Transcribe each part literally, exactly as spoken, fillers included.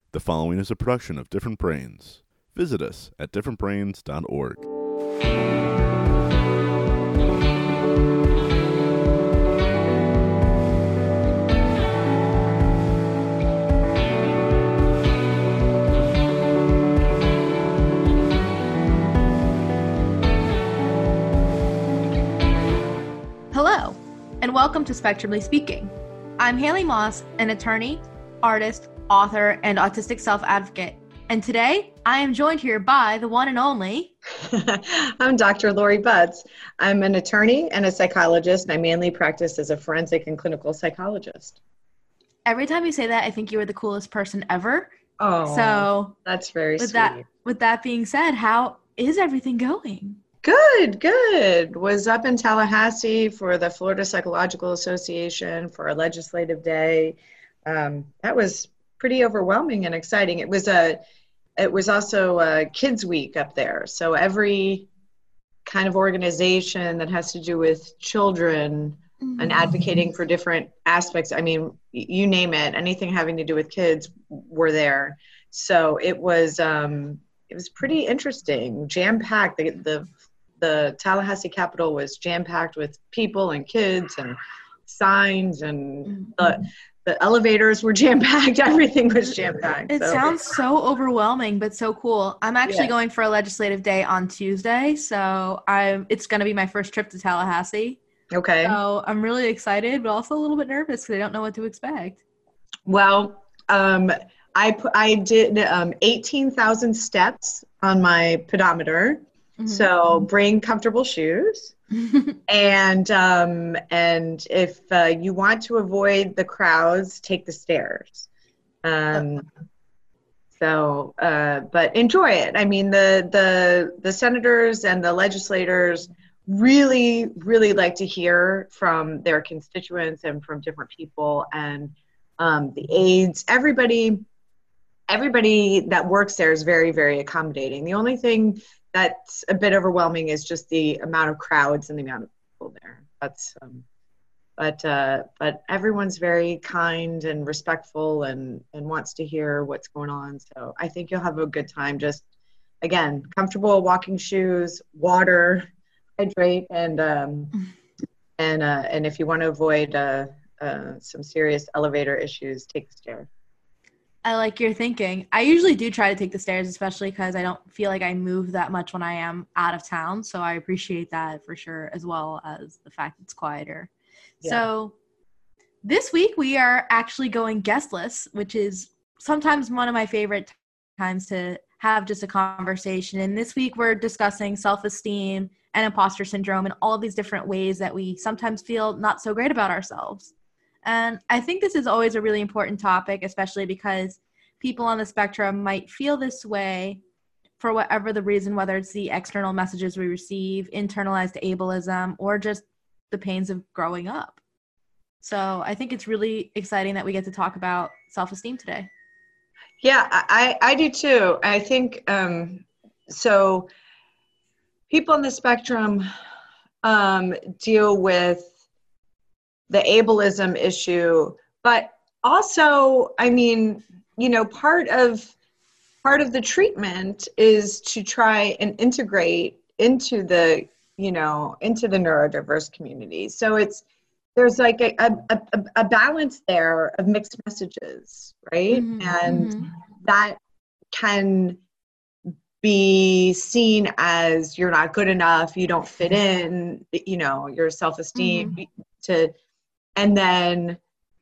The following is a production of Different Brains. Visit us at different brains dot org. Hello, and welcome to Spectrumly Speaking. I'm Haley Moss, an attorney, artist, author, and autistic self-advocate. And today, I am joined here by the one and only... I'm Doctor Lori Butts. I'm an attorney and a psychologist, and I mainly practice as a forensic and clinical psychologist. Every time you say that, I think you are the coolest person ever. Oh, so that's very with sweet. That, with that being said, how is everything going? Good, good. Was up in Tallahassee for the Florida Psychological Association for a legislative day. Um, that was pretty overwhelming and exciting. It was a, it was also a Kids Week up there. So every kind of organization that has to do with children mm-hmm. and advocating for different aspects, I mean, you name it, anything having to do with kids were there. So it was, um, it was pretty interesting, jam-packed. The, the The Tallahassee Capitol was jam-packed with people and kids and signs, and mm-hmm. the, the elevators were jam-packed. Everything was jam-packed. It so. sounds so overwhelming, but so cool. I'm actually yeah. going for a legislative day on Tuesday, so I'm. It's going to be my first trip to Tallahassee. Okay. So I'm really excited, but also a little bit nervous because I don't know what to expect. Well, um, I, I did um, eighteen thousand steps on my pedometer. So bring comfortable shoes, and um, and if uh, you want to avoid the crowds, take the stairs. Um, so, uh, but enjoy it. I mean, the the the senators and the legislators really, really like to hear from their constituents and from different people, and um, the aides. Everybody, everybody that works there is very, very accommodating. The only thing that's a bit overwhelming is just the amount of crowds and the amount of people there. That's, um, but uh, but everyone's very kind and respectful and, and wants to hear what's going on. So I think you'll have a good time. Just, again, comfortable walking shoes, water, hydrate, and um, and uh, and if you want to avoid uh, uh, some serious elevator issues, take the stairs. I like your thinking. I usually do try to take the stairs, especially because I don't feel like I move that much when I am out of town. So I appreciate that for sure, as well as the fact it's quieter. Yeah. So this week we are actually going guestless, which is sometimes one of my favorite times to have just a conversation. And this week we're discussing self-esteem and imposter syndrome and all of these different ways that we sometimes feel not so great about ourselves. And I think this is always a really important topic, especially because people on the spectrum might feel this way for whatever the reason, whether it's the external messages we receive, internalized ableism, or just the pains of growing up. So I think it's really exciting that we get to talk about self-esteem today. Yeah, I, I do too. I think, um, so people on the spectrum um, deal with the ableism issue, but also, I mean, you know, part of part of the treatment is to try and integrate into the, you know, into the neurodiverse community. So it's there's like a a, a, a balance there of mixed messages, right? Mm-hmm. And mm-hmm. that can be seen as you're not good enough, you don't fit in, you know, your self-esteem mm-hmm. to. And then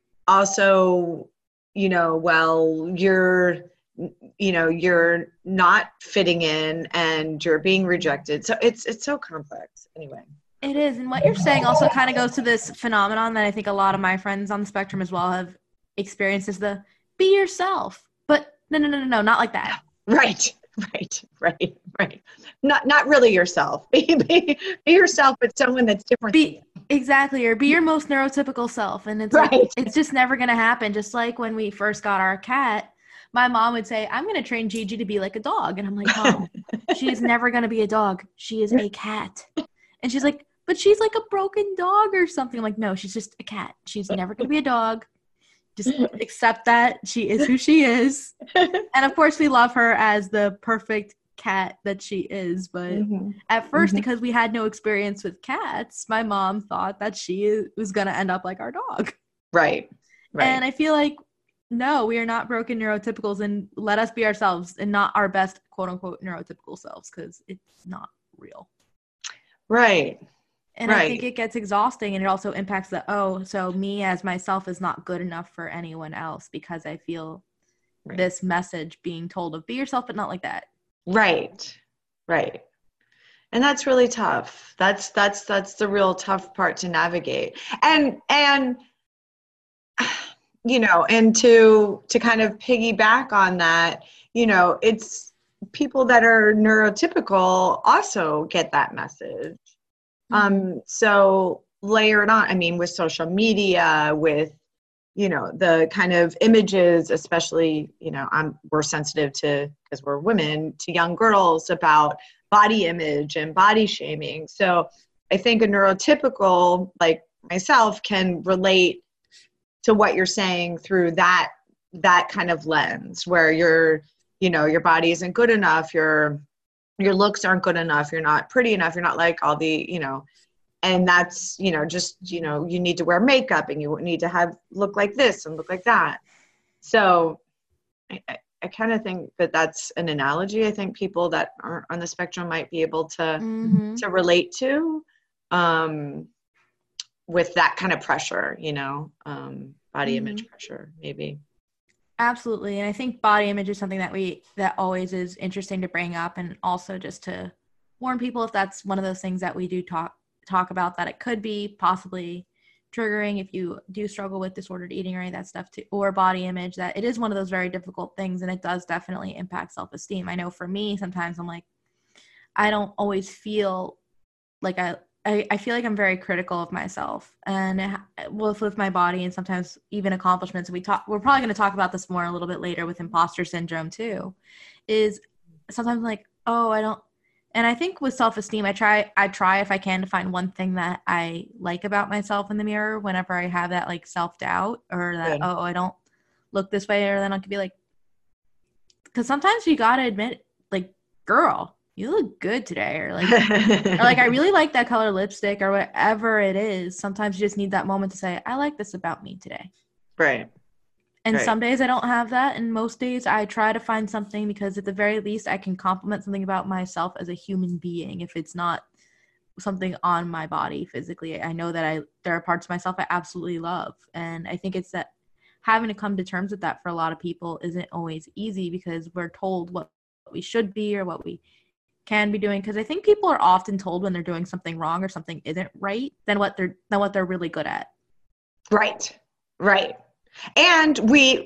also, you know, well, you're, you know, you're not fitting in and you're being rejected. So it's it's so complex anyway. It is. And what you're saying also kind of goes to this phenomenon that I think a lot of my friends on the spectrum as well have experienced is the be yourself. But no, no, no, no, no, not like that. Right. Right, right, right. Not not really yourself. Be, be, be yourself, but someone that's different. Be exactly, or be your most neurotypical self. And it's right. like, it's just never going to happen. Just like when we first got our cat, my mom would say, "I'm going to train Gigi to be like a dog," and I'm like, "Mom, she is never going to be a dog. She is a cat." And she's like, "But she's like a broken dog or something." I'm like, "No, she's just a cat. She's never going to be a dog. just accept that she is who she is. And of course, we love her as the perfect cat that she is. But mm-hmm. at first, mm-hmm. because we had no experience with cats, my mom thought that she was going to end up like our dog. Right. Right. And I feel like, no, we are not broken neurotypicals, and let us be ourselves and not our best quote unquote neurotypical selves, because it's not real. Right. And right. I think it gets exhausting, and it also impacts the, oh, so me as myself is not good enough for anyone else because I feel right. this message being told of be yourself, but not like that. Right. Right. And that's really tough. That's, that's, that's the real tough part to navigate. And, and, you know, and to, to kind of piggyback on that, you know, it's people that are neurotypical also get that message. Um, so layer it on, I mean, with social media, with, you know, the kind of images, especially, you know, I'm, we're sensitive to, because we're women, to young girls about body image and body shaming. So I think a neurotypical like myself can relate to what you're saying through that, that kind of lens where you're, you know, your body isn't good enough, your your looks aren't good enough, you're not pretty enough, you're not like all the, you know, and that's, you know, just, you know, you need to wear makeup and you need to have look like this and look like that. So I, I, I kind of think that that's an analogy I think people that are on the spectrum might be able to mm-hmm. to relate to um, with that kind of pressure, you know, um, body mm-hmm. image pressure, maybe. Absolutely. And I think body image is something that we, that always is interesting to bring up, and also just to warn people if that's one of those things that we do talk, talk about, that it could be possibly triggering if you do struggle with disordered eating or any of that stuff too, or body image, that it is one of those very difficult things, and it does definitely impact self-esteem. I know for me, sometimes I'm like, I don't always feel like I, I, I feel like I'm very critical of myself and with, with my body, and sometimes even accomplishments. We talk, we're probably going to talk about this more a little bit later with imposter syndrome too, is sometimes like, oh, I don't, and I think with self-esteem, I try, I try if I can to find one thing that I like about myself in the mirror whenever I have that like self-doubt or that, Good. oh, I don't look this way, or then I could be like, because sometimes you got to admit, like, girl, you look good today, or like, or like, I really like that color lipstick, or whatever it is. Sometimes you just need that moment to say, I like this about me today. Right. And right. some days I don't have that. And most days I try to find something, because at the very least I can compliment something about myself as a human being. If it's not something on my body physically, I know that I, there are parts of myself I absolutely love. And I think it's that having to come to terms with that for a lot of people isn't always easy, because we're told what we should be or what we can be doing, because I think people are often told when they're doing something wrong or something isn't right than what they're than what they're really good at. Right, right. And we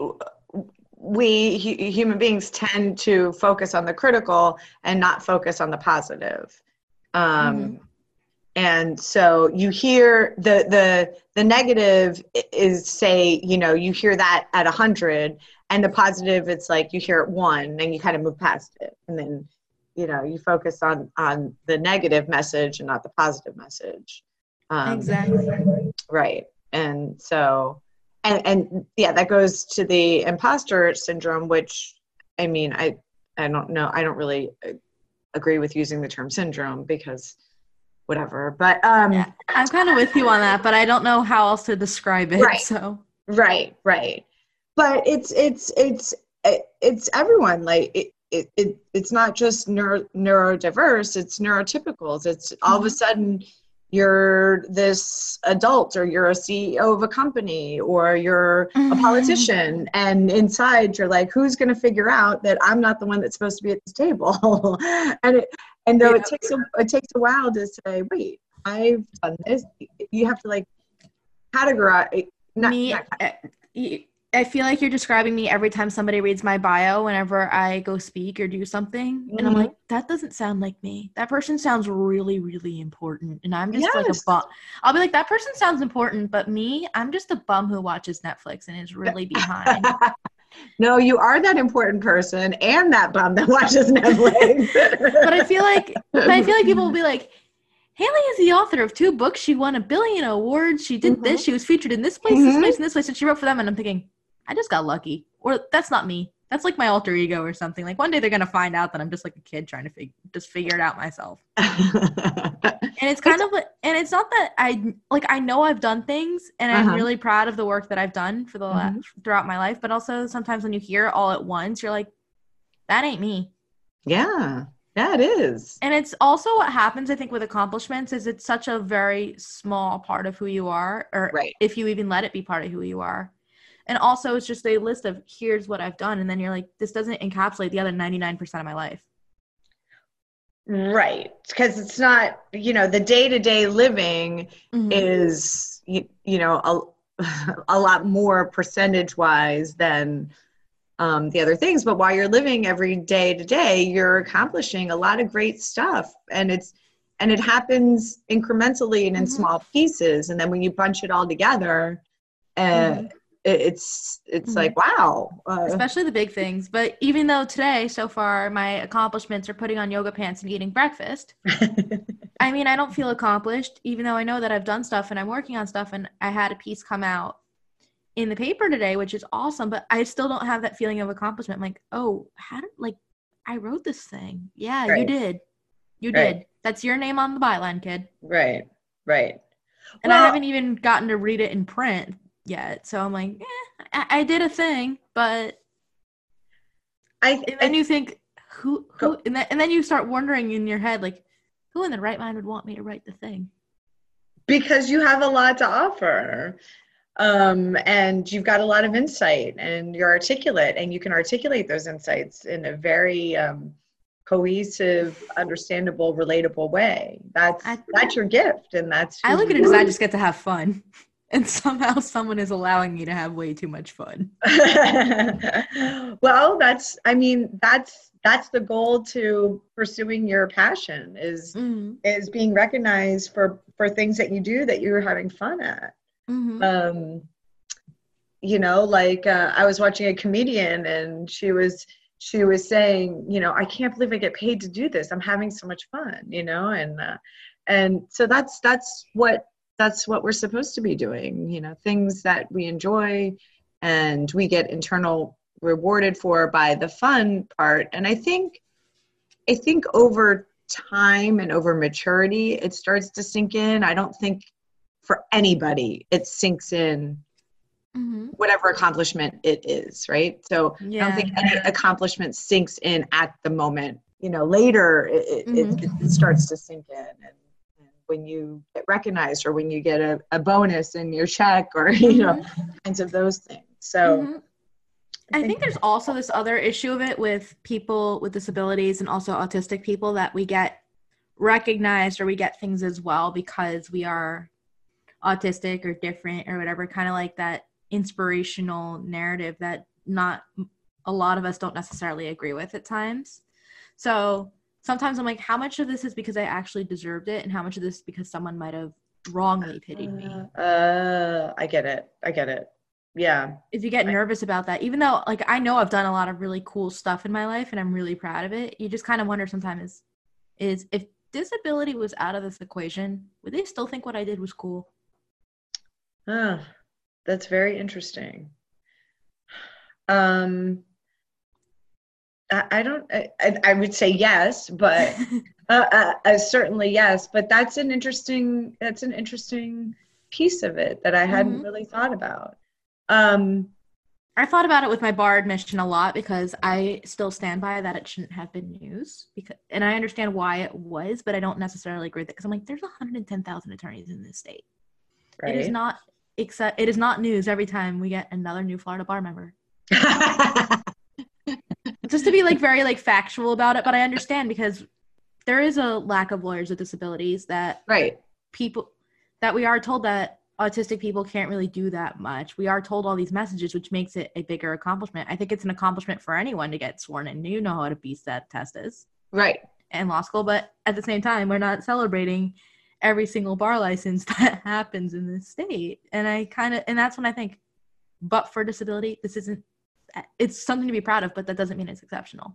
we human beings tend to focus on the critical and not focus on the positive. Um, mm-hmm. And so you hear the the the negative is, say, you know, you hear that at a hundred, and the positive, it's like you hear it one, and you kind of move past it, and then, you know, you focus on, on the negative message and not the positive message. Um, exactly. Right. And so, and, and yeah, that goes to the imposter syndrome, which, I mean, I, I don't know. I don't really agree with using the term syndrome, because whatever, but, um, yeah, I'm kind of with you on that, but I don't know how else to describe it. Right. So, right. Right. But it's, it's, it's, it's everyone, like it, It, it it's not just neuro, neurodiverse, it's neurotypicals. It's all of a sudden you're this adult, or you're a C E O of a company, or you're a politician, and inside you're like, who's going to figure out that I'm not the one that's supposed to be at this table? and it, and though yeah. it takes a it takes a while to say, wait, I've done this. You have to like categorize. Not, Me, not, uh, you, I feel like you're describing me every time somebody reads my bio whenever I go speak or do something. Mm-hmm. And I'm like, that doesn't sound like me. That person sounds really, really important. And I'm just yes. like a bum. I'll be like, that person sounds important, but me, I'm just a bum who watches Netflix and is really behind. No, you are that important person and that bum that watches Netflix. But I feel like, but I feel like people will be like, Haley is the author of two books. She won a billion awards. She did mm-hmm. this. She was featured in this place, mm-hmm. this place, and this place. And she wrote for them. And I'm thinking, I just got lucky. Or that's not me. That's like my alter ego or something. Like one day they're going to find out that I'm just like a kid trying to fig- just figure it out myself. And it's kind it's, of like, and it's not that I, like, I know I've done things and uh-huh. I'm really proud of the work that I've done for the mm-hmm. la- throughout my life. But also sometimes when you hear it all at once, you're like, that ain't me. Yeah. Yeah, it is. And it's also what happens, I think, with accomplishments is it's such a very small part of who you are, or right. if you even let it be part of who you are. And also it's just a list of here's what I've done. And then you're like, this doesn't encapsulate the other ninety-nine percent of my life. Right. Because it's not, you know, the day-to-day living mm-hmm. is, you, you know, a, a lot more percentage-wise than um, the other things. But while you're living every day to day, you're accomplishing a lot of great stuff. And it's, and it happens incrementally and in mm-hmm. small pieces. And then when you bunch it all together, uh, mm-hmm. it's it's mm-hmm. like wow uh, especially the big things. But even though today so far my accomplishments are putting on yoga pants and eating breakfast, I mean I don't feel accomplished even though I know that I've done stuff and I'm working on stuff, and I had a piece come out in the paper today which is awesome, but I still don't have that feeling of accomplishment. I'm like, oh, how did like I wrote this thing. Yeah, right. you did you right. did that's your name on the byline, kid. Right right And well, I haven't even gotten to read it in print yet, so I'm like, eh, I, I did a thing, but I and then I, you think who who and then, and then you start wondering in your head like, who in the right mind would want me to write the thing? Because you have a lot to offer, um, and you've got a lot of insight, and you're articulate, and you can articulate those insights in a very um, cohesive, understandable, relatable way. That's I, that's your gift, and that's I look at it as I just get to have fun. And somehow someone is allowing me to have way too much fun. Well, that's, I mean, that's, that's the goal to pursuing your passion is, mm-hmm. is being recognized for, for things that you do that you're having fun at. Mm-hmm. Um, you know, like uh, I was watching a comedian and she was, she was saying, you know, I can't believe I get paid to do this. I'm having so much fun, you know? And, uh, and so that's, that's what, that's what we're supposed to be doing, you know, things that we enjoy and we get internal rewarded for by the fun part. And I think, I think over time and over maturity, it starts to sink in. I don't think for anybody, it sinks in mm-hmm. whatever accomplishment it is. Right. So yeah. I don't think any accomplishment sinks in at the moment, you know, later it, mm-hmm. it, it starts to sink in. And when you get recognized or when you get a, a bonus in your check or, you mm-hmm. know, kinds of those things. So mm-hmm. I, think, I think there's also this other issue of it with people with disabilities and also autistic people that we get recognized or we get things as well because we are autistic or different or whatever, kind of like that inspirational narrative that not a lot of us don't necessarily agree with at times. So sometimes I'm like, how much of this is because I actually deserved it and how much of this is because someone might have wrongly pitied me? Uh, I get it. I get it. Yeah. If you get nervous about that, even though like I know I've done a lot of really cool stuff in my life and I'm really proud of it, you just kind of wonder sometimes is, is if disability was out of this equation, would they still think what I did was cool? Ah, that's very interesting. Um, I don't, I, I would say yes, but uh, uh, uh, certainly yes, but that's an interesting, that's an interesting piece of it that I hadn't mm-hmm. really thought about. Um, I thought about it with my bar admission a lot because I still stand by that it shouldn't have been news because, and I understand why it was, but I don't necessarily agree with it because I'm like, there's one hundred ten thousand attorneys in this state. Right. It is not, except it is not news every time we get another new Florida bar member. Just to be like very like factual about it, but I understand because there is a lack of lawyers with disabilities that right people that we are told that autistic people can't really do that much. We are told all these messages, which makes it a bigger accomplishment. I think it's an accomplishment for anyone to get sworn in. You know how to beat that test is. Right. In law school, but at the same time, we're not celebrating every single bar license that happens in this state. And I kind of, and that's when I think, but for disability, this isn't, it's something to be proud of, but that doesn't mean it's exceptional.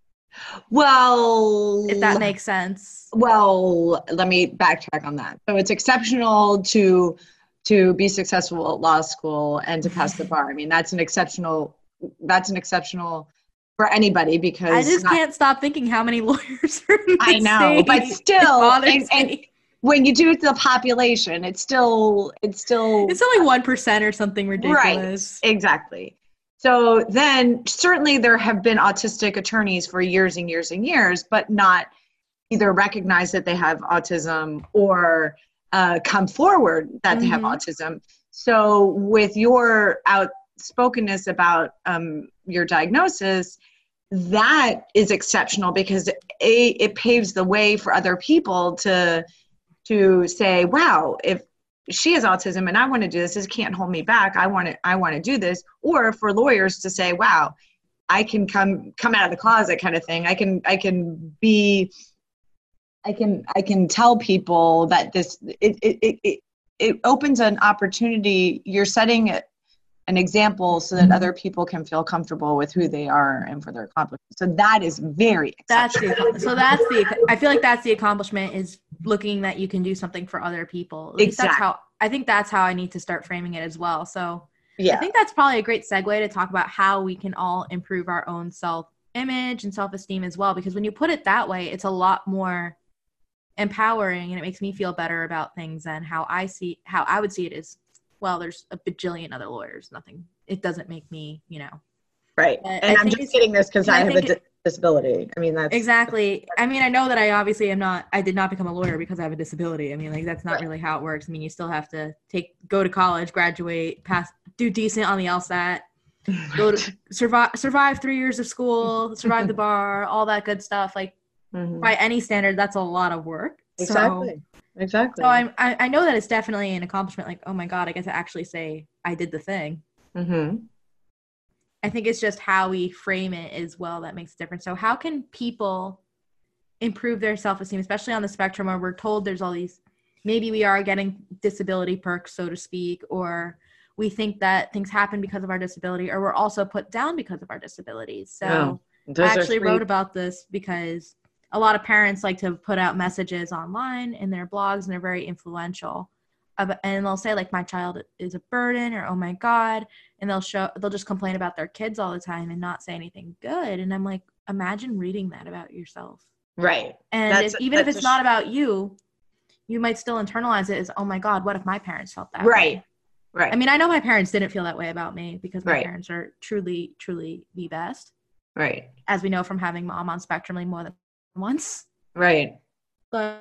Well, if that makes sense. Well, let me backtrack on that. So it's exceptional to to be successful at law school and to pass the bar. I mean, that's an exceptional, that's an exceptional for anybody, because I just not, can't stop thinking how many lawyers are in the I know, state. but still, It and, and me. when you do it to the population, it's still, it's still, it's only one percent or something ridiculous. Right, exactly. So then certainly there have been autistic attorneys for years and years and years, but not either recognize that they have autism or uh, come forward that mm-hmm. they have autism. So with your outspokenness about um, your diagnosis, that is exceptional, because A, it paves the way for other people to to say, wow, if she has autism and I want to do this, this can't hold me back. I want to, I want to do this. Or for lawyers to say, wow, I can come, come out of the closet kind of thing. I can, I can be, I can, I can tell people that this, it, it, it, it, it opens an opportunity. You're setting an example so that other people can feel comfortable with who they are and for their accomplishments. So that is very that's the so that's the I feel like that's the accomplishment, is looking that you can do something for other people. At least exactly. That's how I think that's how I need to start framing it as well. So yeah. I think that's probably a great segue to talk about how we can all improve our own self-image and self-esteem as well, because when you put it that way, it's a lot more empowering, and it makes me feel better about things than how I see how I would see it as, well, there's a bajillion other lawyers. Nothing. It doesn't make me, you know. Right. Uh, and I I'm just getting this because I, I have a di- disability. I mean, that's. Exactly. I mean, I know that I obviously am not, I did not become a lawyer because I have a disability. I mean, like, that's not right. really how it works. I mean, you still have to take, go to college, graduate, pass, do decent on the LSAT, go to survive, survive three years of school, survive the bar, all that good stuff. Like, mm-hmm. by any standard, that's a lot of work. Exactly. So, Exactly. So I'm, I I know that it's definitely an accomplishment. Like, oh my God, I get to actually say I did the thing. Mm-hmm. I think it's just how we frame it as well that makes a difference. So how can people improve their self-esteem, especially on the spectrum where we're told there's all these, maybe we are getting disability perks, so to speak, or we think that things happen because of our disability, or we're also put down because of our disabilities. So oh, I actually wrote about this because a lot of parents like to put out messages online in their blogs, and they're very influential. And they'll say, like, my child is a burden, or, oh my God. And they'll show, they'll just complain about their kids all the time and not say anything good. And I'm like, imagine reading that about yourself. Right. And if, even if it's not about you, you might still internalize it as, oh my God, what if my parents felt that right. way? Right. I mean, I know my parents didn't feel that way about me, because my right. parents are truly, truly the best. Right. As we know from having mom on Spectrum more than once. Right. But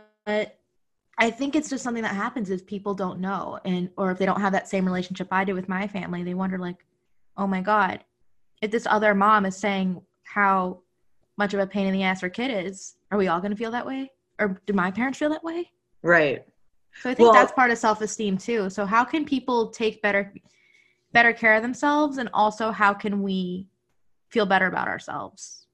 I think it's just something that happens if people don't know, and or if they don't have that same relationship I did with my family. They wonder, like, oh my God, if this other mom is saying how much of a pain in the ass her kid is, are we all going to feel that way? Or do my parents feel that way? Right. So I think well, that's part of self-esteem too. So how can people take better better care of themselves, and also how can we feel better about ourselves?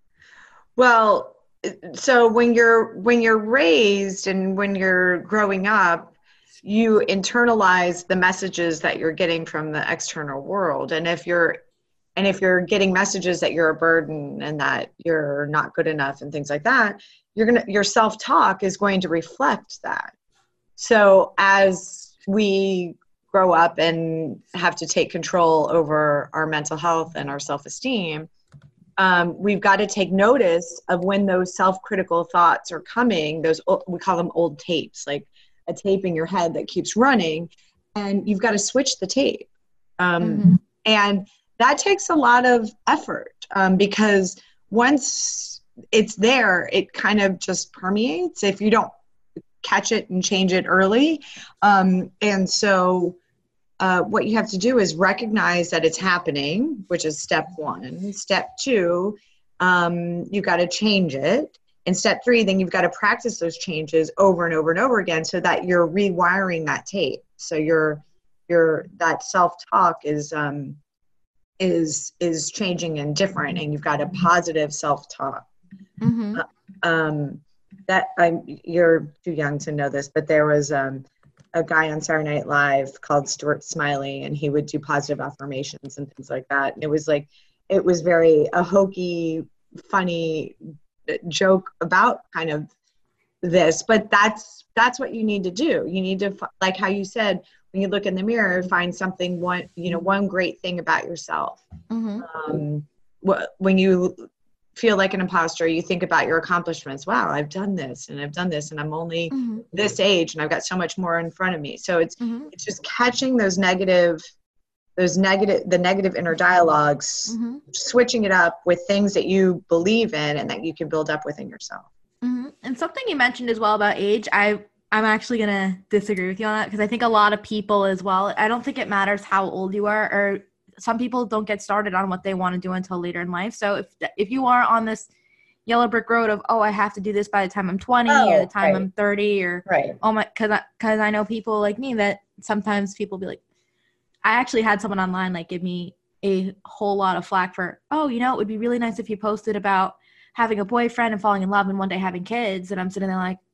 Well, so when you're when you're raised and when you're growing up, you internalize the messages that you're getting from the external world. And if you're and if you're getting messages that you're a burden and that you're not good enough and things like that, you're gonna your self-talk is going to reflect that. So as we grow up and have to take control over our mental health and our self-esteem, Um, we've got to take notice of when those self-critical thoughts are coming. Those, we call them old tapes, like a tape in your head that keeps running, and you've got to switch the tape. Um, mm-hmm. And that takes a lot of effort, um, because once it's there, it kind of just permeates if you don't catch it and change it early. Um, and so Uh, what you have to do is recognize that it's happening, which is step one. Step two, um, you've got to change it. And step three, then you've got to practice those changes over and over and over again so that you're rewiring that tape. So your your that self-talk is um, is is changing and different, and you've got a positive self-talk. Mm-hmm. Uh, um, that I'm you're too young to know this, but there was um, a guy on Saturday Night Live called Stuart Smiley, and he would do positive affirmations and things like that. And it was like, it was very a hokey, funny joke about kind of this, but that's, that's what you need to do. You need to, like how you said, when you look in the mirror, find something, one, you know, one great thing about yourself. Mm-hmm. Um, wh- when you feel like an imposter, you think about your accomplishments. Wow, I've done this and I've done this and I'm only Mm-hmm. this age and I've got so much more in front of me. So it's, Mm-hmm. it's just catching those negative, those negative, the negative inner dialogues, Mm-hmm. switching it up with things that you believe in and that you can build up within yourself. Mm-hmm. And something you mentioned as well about age, I, I'm actually going to disagree with you on that because I think a lot of people as well, I don't think it matters how old you are, or some people don't get started on what they want to do until later in life. So if if you are on this yellow brick road of, oh, I have to do this by the time I'm twenty Oh, or the time right. I'm thirty or, Right. oh my, because I, cause I know people like me that sometimes people be like, I actually had someone online like give me a whole lot of flack for, oh, you know, it would be really nice if you posted about having a boyfriend and falling in love and one day having kids. And I'm sitting there like,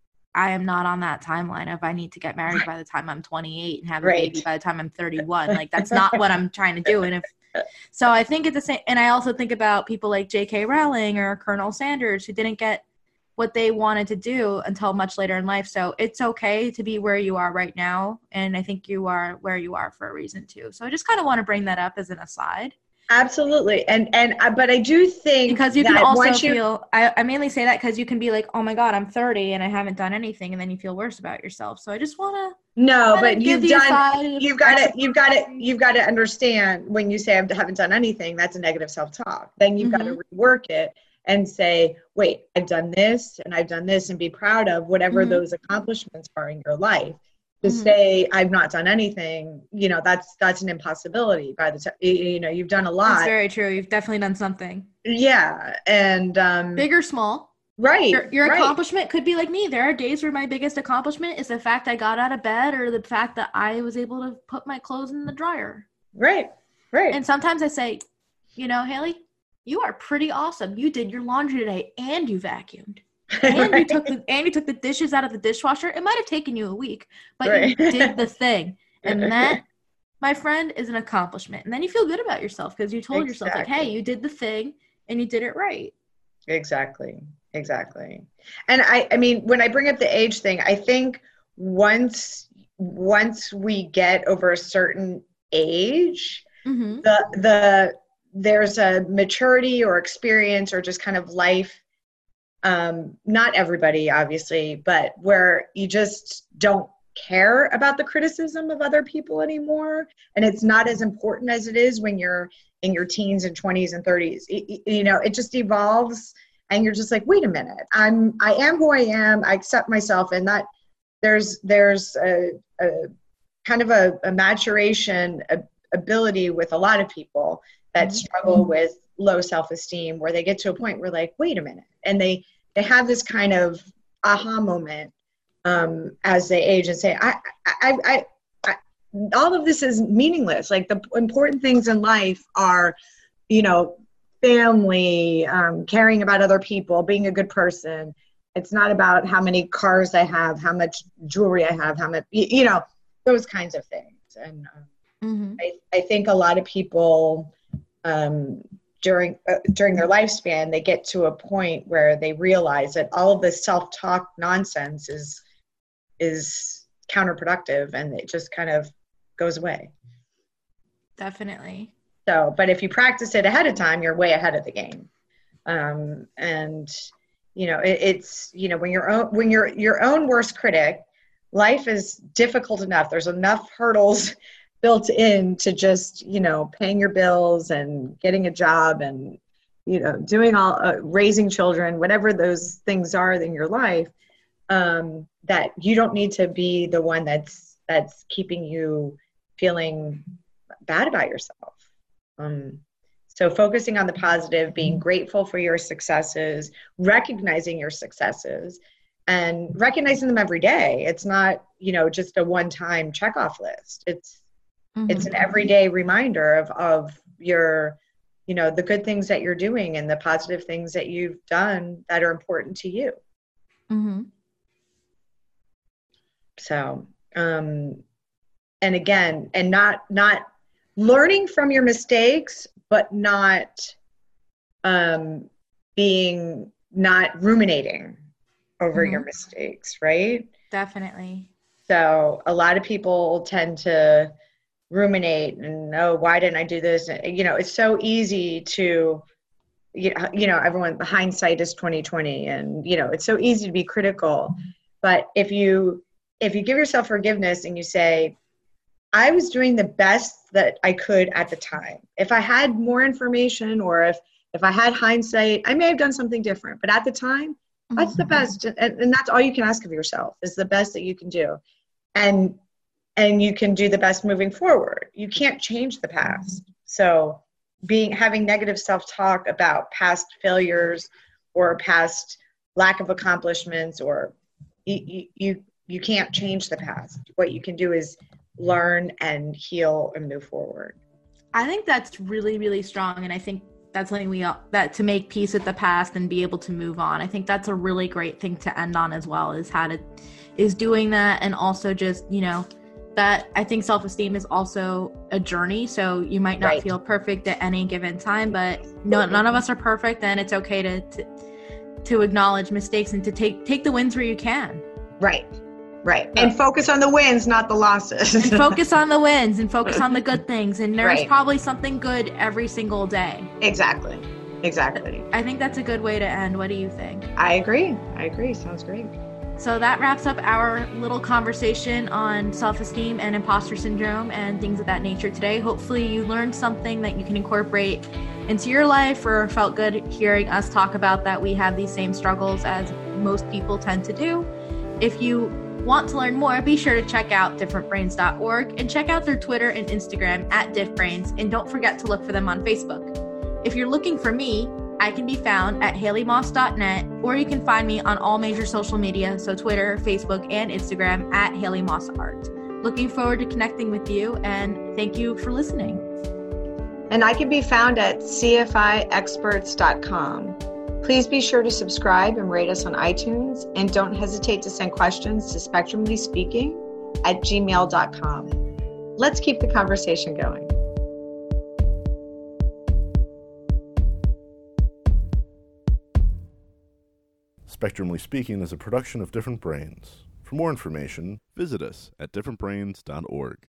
I am not on that timeline of I need to get married by the time I'm twenty-eight and have a Right. baby by the time I'm thirty-one. Like that's not what I'm trying to do. And if so, I think it's the same. And I also think about people like J K Rowling or Colonel Sanders who didn't get what they wanted to do until much later in life. So it's okay to be where you are right now. And I think you are where you are for a reason too. So I just kind of want to bring that up as an aside. Absolutely. And, and, uh, but I do think Because you that can also once you, feel, I, I mainly say that because you can be like, oh my God, I'm thirty and I haven't done anything. And then you feel worse about yourself. So I just want to. no, kinda but give you've the done, aside you've got to, of- you've got to, you've got to understand when you say I haven't done anything, that's a negative self-talk. Then you've got to rework it and say, wait, I've done this and I've done this, and be proud of whatever Mhm. those accomplishments are in your life. To Mhm. say I've not done anything, you know, that's, that's an impossibility by the time, you know, you've done a lot. That's very true. You've definitely done something. Yeah. And, um, Big or small. right. Your, your right. accomplishment could be like me. There are days where my biggest accomplishment is the fact I got out of bed or the fact that I was able to put my clothes in the dryer. Right. Right. And sometimes I say, you know, Haley, you are pretty awesome. You did your laundry today and you vacuumed. And right. you took the and you took the dishes out of the dishwasher. It might have taken you a week, but right. you did the thing. And that, my friend, is an accomplishment. And then you feel good about yourself because you told yourself, like, hey, you did the thing and you did it right. Exactly. Exactly. And I, I mean, when I bring up the age thing, I think once once we get over a certain age, Mm-hmm. the the there's a maturity or experience or just kind of life. Um, not everybody, obviously, but where you just don't care about the criticism of other people anymore. And it's not as important as it is when you're in your teens and twenties and thirties. It, you know, it just evolves and you're just like, wait a minute, I'm, I am who I am. I accept myself. And that there's, there's a, a kind of a, a maturation a, ability with a lot of people that Mm-hmm. struggle with low self-esteem, where they get to a point where like, wait a minute. And they, they have this kind of aha moment um, as they age and say, I, I, I, I, all of this is meaningless. Like the important things in life are, you know, family, um, caring about other people, being a good person. It's not about how many cars I have, how much jewelry I have, how much, you know, those kinds of things. And um, Mm-hmm. I, I think a lot of people, um, during uh, during their lifespan, they get to a point where they realize that all of this self-talk nonsense is is counterproductive, and it just kind of goes away. Definitely. So, but if you practice it ahead of time, you're way ahead of the game. Um, and you know, it, it's you know when you're own, when you're your own worst critic, life is difficult enough. There's enough hurdles built in to just, you know, paying your bills and getting a job and, you know, doing all, uh, raising children, whatever those things are in your life, um, that you don't need to be the one that's, that's keeping you feeling bad about yourself. Um, so focusing on the positive, being grateful for your successes, recognizing your successes, and recognizing them every day. It's not, you know, just a one-time check-off list. It's, Mm-hmm. It's an everyday reminder of, of your, you know, the good things that you're doing and the positive things that you've done that are important to you. Mm-hmm. So, um, and again, and not, not learning from your mistakes, but not, um, being, not ruminating over Mm-hmm. your mistakes, right? Definitely. So a lot of people tend to ruminate and, oh, why didn't I do this? You know, it's so easy to, you know, everyone, hindsight is twenty twenty, and, you know, it's so easy to be critical. But if you, if you give yourself forgiveness and you say, I was doing the best that I could at the time. If I had more information, or if, if I had hindsight, I may have done something different. But at the time, that's the best. And, and that's all you can ask of yourself, is the best that you can do. And and you can do the best moving forward. You can't change the past. So being having negative self-talk about past failures or past lack of accomplishments, or you, you, you can't change the past. What you can do is learn and heal and move forward. I think that's really, really strong. And I think that's something we, that to make peace with the past and be able to move on. I think that's a really great thing to end on as well, is how to, is doing that. And also just, you know, that I think self-esteem is also a journey. So you might not right. feel perfect at any given time, but no, none of us are perfect, and it's okay to, to, to acknowledge mistakes and to take, take the wins where you can. Right. Right. And focus on the wins, not the losses. And focus on the wins and focus on the good things. And there's right. probably something good every single day. Exactly. Exactly. I think that's a good way to end. What do you think? I agree. I agree. Sounds great. So that wraps up our little conversation on self-esteem and imposter syndrome and things of that nature today. Hopefully you learned something that you can incorporate into your life, or felt good hearing us talk about that we have these same struggles as most people tend to do. If you want to learn more, be sure to check out different brains dot org and check out their Twitter and Instagram at diffbrains, and don't forget to look for them on Facebook. If you're looking for me, I can be found at haley moss dot net, or you can find me on all major social media, so Twitter, Facebook, and Instagram at haley moss art. Looking forward to connecting with you, and thank you for listening. And I can be found at c f i experts dot com. Please be sure to subscribe and rate us on iTunes, and don't hesitate to send questions to spectrumly speaking at gmail dot com. Let's keep the conversation going. Spectrumly Speaking is a production of Different Brains. For more information, visit us at different brains dot org.